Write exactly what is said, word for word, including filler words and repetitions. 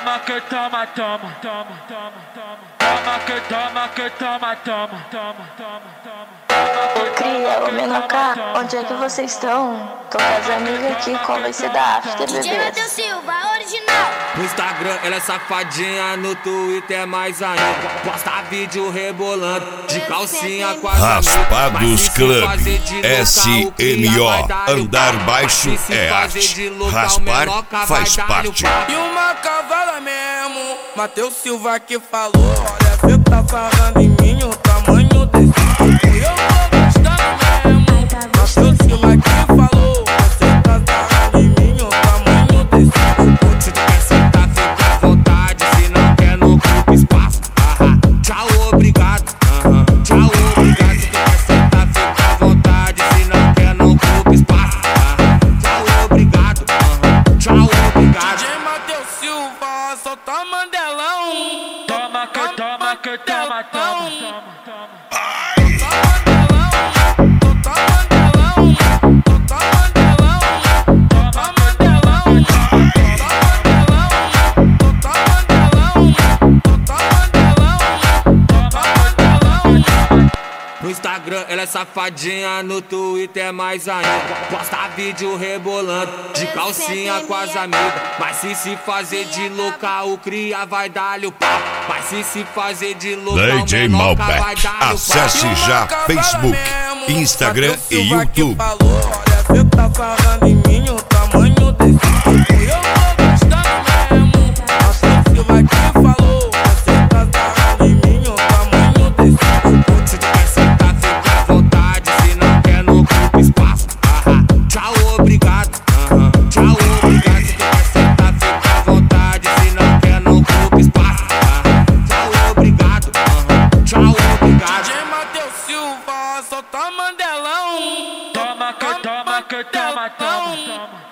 Toma que toma, toma, toma, toma, toma. Toma que toma, que toma, toma, toma, toma, toma. Ô cria, ô Menocá, onde é que vocês estão? Tô com as amigas aqui, qual vai ser da after, D J bebê? Matheus Silva, original. No Instagram ela é safadinha, no Twitter mais ainda. Posta vídeo rebolando, de calcinha com as Raspados Club, S M O, andar baixo é arte, raspar faz parte. E uma cavala mesmo, Matheus Silva que falou. Olha, cê tá falando em mim, o tamanho desse e eu tô gostando mesmo, Matheus Silva que falou. Você tá falando em mim, o tamanho desse Se tu quer sentar, fica à vontade. Se não quer, não ocupa espaço. Aham, tchau, obrigado. Aham, tchau, obrigado. Se tu quer sentar, fica à vontade. Se não quer, não ocupa espaço. Aham, tchau, obrigado. Aham, tchau, obrigado. D J Matheus Silva, solta Mandelão. Toma que toma, que toma, toma, toma, toma. No Instagram ela é safadinha, no Twitter mais ainda. Posta vídeo rebolando, de calcinha com as amigas. Mas se se fazer de louca, o cria vai dar-lhe o pau. Mas se se fazer de louca, D o J Menoca vai Malbec, dar-lhe o pau. acesse já Facebook, Instagram e YouTube. Olha, cê tá falando em mim, o tamanho desse e eu tô gostando mesmo, Matheus Silva que falou. Você tá falando em mim, o tamanho desse. Se tu quer sentar, fica à vontade. Se não quer, não ocupa espaço. Aham, tchau, obrigado. Aham, tchau, obrigado. Se tu quer sentar, fica à vontade. Se não quer, não ocupa espaço. Aham, tchau, obrigado. Aham, tchau, obrigado. D J Matheus Silva, solta Mandelão. Toma que toma, que toma, toma, toma.